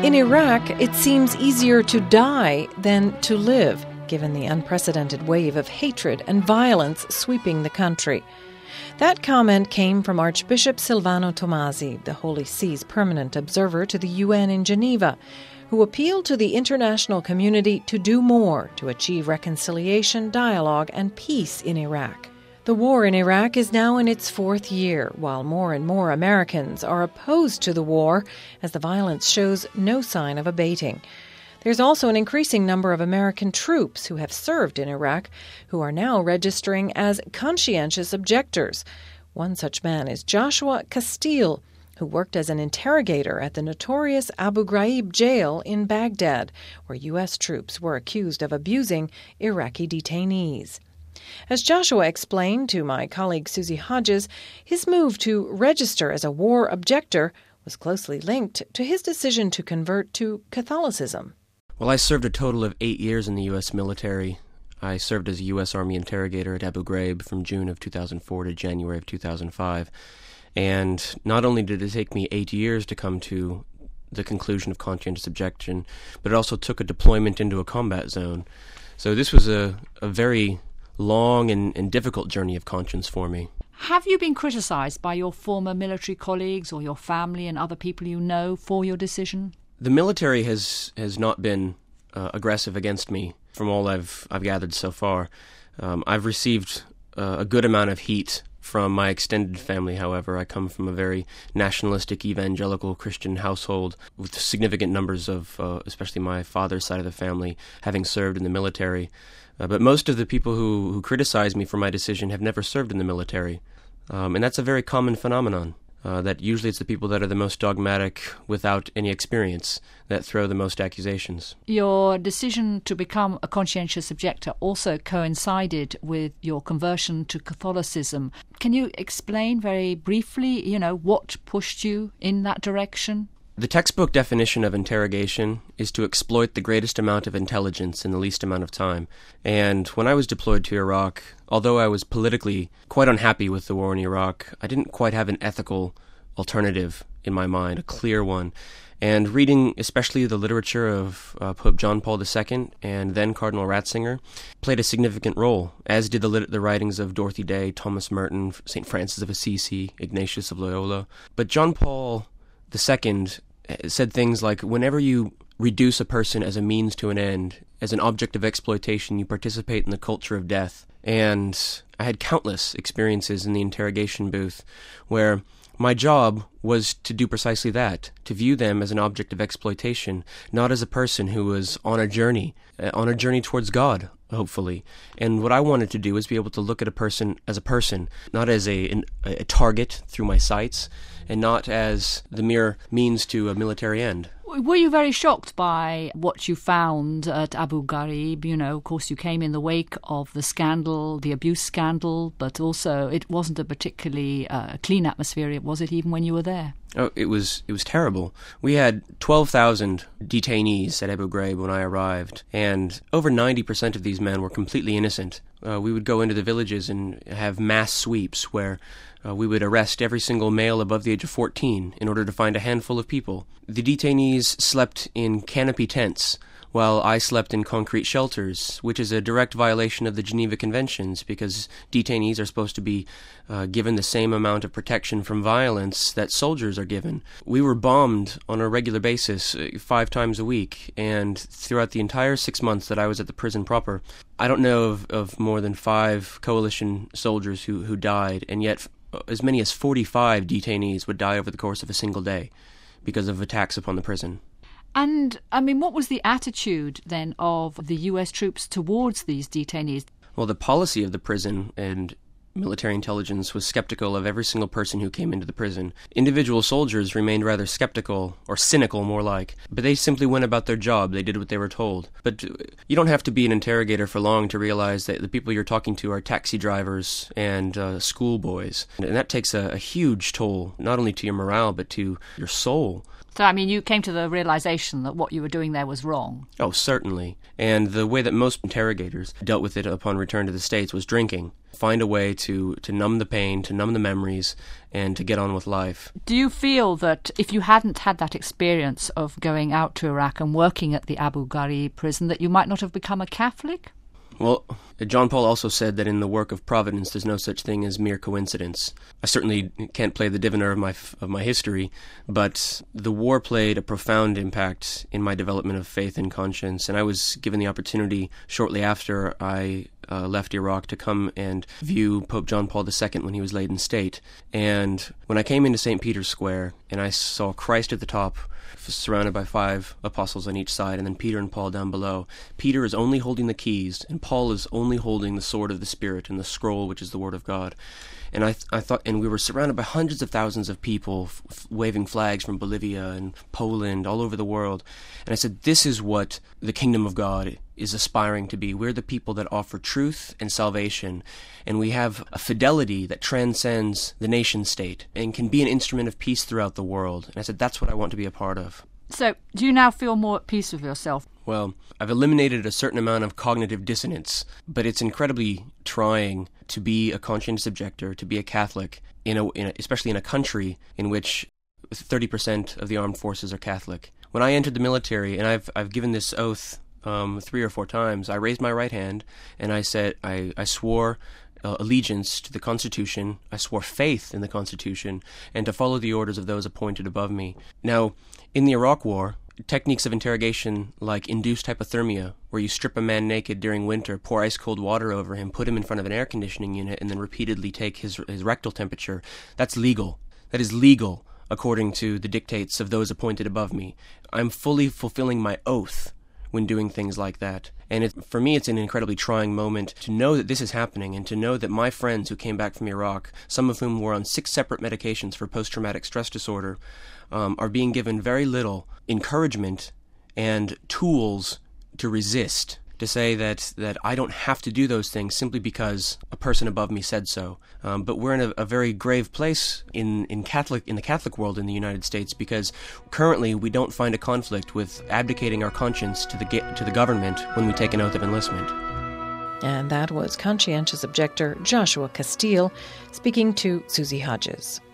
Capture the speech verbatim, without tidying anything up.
In Iraq, it seems easier to die than to live, given the unprecedented wave of hatred and violence sweeping the country. That comment came from Archbishop Silvano Tomasi, the Holy See's permanent observer to the U N in Geneva, who appealed to the international community to do more to achieve reconciliation, dialogue, and peace in Iraq. The war in Iraq is now in its fourth year, while more and more Americans are opposed to the war as the violence shows no sign of abating. There's also an increasing number of American troops who have served in Iraq who are now registering as conscientious objectors. One such man is Joshua Castile, who worked as an interrogator at the notorious Abu Ghraib jail in Baghdad, where U S troops were accused of abusing Iraqi detainees. As Joshua explained to my colleague Susie Hodges, his move to register as a war objector was closely linked to his decision to convert to Catholicism. Well, I served a total of eight years in the U S military. I served as a U S Army interrogator at Abu Ghraib from June of two thousand four to January of two thousand five. And not only did it take me eight years to come to the conclusion of conscientious objection, but it also took a deployment into a combat zone. So this was a, a very long and, and difficult journey of conscience for me. Have you been criticised by your former military colleagues or your family and other people you know for your decision? The military has, has not been uh, aggressive against me from all I've, I've gathered so far. Um, I've received uh, a good amount of heat from my extended family, however. I come from a very nationalistic, evangelical Christian household with significant numbers of, uh, especially my father's side of the family, having served in the military. Uh, but most of the people who, who criticize me for my decision have never served in the military. Um, and that's a very common phenomenon, uh, that usually it's the people that are the most dogmatic without any experience that throw the most accusations. Your decision to become a conscientious objector also coincided with your conversion to Catholicism. Can you explain very briefly, you know, what pushed you in that direction? The textbook definition of interrogation is to exploit the greatest amount of intelligence in the least amount of time. And when I was deployed to Iraq, although I was politically quite unhappy with the war in Iraq, I didn't quite have an ethical alternative in my mind, a clear one. And reading especially the literature of uh, Pope John Paul the Second and then Cardinal Ratzinger played a significant role, as did the, lit- the writings of Dorothy Day, Thomas Merton, Saint Francis of Assisi, Ignatius of Loyola. But John Paul the Second said things like, whenever you reduce a person as a means to an end, as an object of exploitation, you participate in the culture of death. And I had countless experiences in the interrogation booth where my job was to do precisely that, to view them as an object of exploitation, not as a person who was on a journey, uh, on a journey towards God, hopefully. And what I wanted to do was be able to look at a person as a person, not as a, an, a target through my sights, and not as the mere means to a military end. Were you very shocked by what you found at Abu Ghraib? You know, of course, you came in the wake of the scandal, the abuse scandal, but also it wasn't a particularly uh, clean atmosphere, was it, even when you were there? Oh, it was it was terrible. We had twelve thousand detainees at Abu Ghraib when I arrived, and over ninety percent of these men were completely innocent. Uh, we would go into the villages and have mass sweeps where uh, we would arrest every single male above the age of fourteen in order to find a handful of people. The detainees slept in canopy tents, while I slept in concrete shelters, which is a direct violation of the Geneva Conventions, because detainees are supposed to be uh, given the same amount of protection from violence that soldiers are given. We were bombed on a regular basis, uh, five times a week, and throughout the entire six months that I was at the prison proper, I don't know of, of more than five coalition soldiers who, who died, and yet as many as forty-five detainees would die over the course of a single day because of attacks upon the prison. And, I mean, what was the attitude, then, of the U S troops towards these detainees? Well, the policy of the prison and military intelligence was skeptical of every single person who came into the prison. Individual soldiers remained rather skeptical, or cynical more like, but they simply went about their job. They did what they were told. But you don't have to be an interrogator for long to realize that the people you're talking to are taxi drivers and uh, schoolboys. And that takes a, a huge toll, not only to your morale, but to your soul. So, I mean, you came to the realization that what you were doing there was wrong. Oh, certainly. And the way that most interrogators dealt with it upon return to the States was drinking. find a way to, to numb the pain, to numb the memories, and to get on with life. Do you feel that if you hadn't had that experience of going out to Iraq and working at the Abu Ghraib prison, that you might not have become a Catholic? Well, John Paul also said that in the work of providence there's no such thing as mere coincidence. I certainly can't play the diviner of my of my history, but the war played a profound impact in my development of faith and conscience, and I was given the opportunity shortly after I uh, left Iraq to come and view Pope John Paul the Second when he was laid in state. And when I came into Saint Peter's Square and I saw Christ at the top, surrounded by five apostles on each side, and then Peter and Paul down below. Peter is only holding the keys, and Paul is only holding the sword of the Spirit and the scroll, which is the Word of God. And I, th- I thought, and we were surrounded by hundreds of thousands of people f- waving flags from Bolivia and Poland, all over the world. And I said, this is what the kingdom of God is aspiring to be. We're the people that offer truth and salvation, and we have a fidelity that transcends the nation state and can be an instrument of peace throughout the world. And I said, that's what I want to be a part of. So, do you now feel more at peace with yourself? Well, I've eliminated a certain amount of cognitive dissonance, but it's incredibly trying to be a conscientious objector, to be a Catholic, in a, in a, especially in a country in which thirty percent of the armed forces are Catholic. When I entered the military, and I've I've given this oath um, three or four times, I raised my right hand and I said, I, I swore uh, allegiance to the Constitution, I swore faith in the Constitution, and to follow the orders of those appointed above me. Now, in the Iraq War, techniques of interrogation like induced hypothermia, where you strip a man naked during winter, pour ice-cold water over him, put him in front of an air conditioning unit, and then repeatedly take his, his rectal temperature, that's legal. That is legal according to the dictates of those appointed above me. I'm fully fulfilling my oath when doing things like that. And it, for me, it's an incredibly trying moment to know that this is happening, and to know that my friends who came back from Iraq, some of whom were on six separate medications for post-traumatic stress disorder, um, are being given very little encouragement and tools to resist, to say that, that I don't have to do those things simply because a person above me said so. Um, but we're in a, a very grave place in, in Catholic in the Catholic world in the United States, because currently we don't find a conflict with abdicating our conscience to the to the government when we take an oath of enlistment. And that was conscientious objector Joshua Castile speaking to Susie Hodges.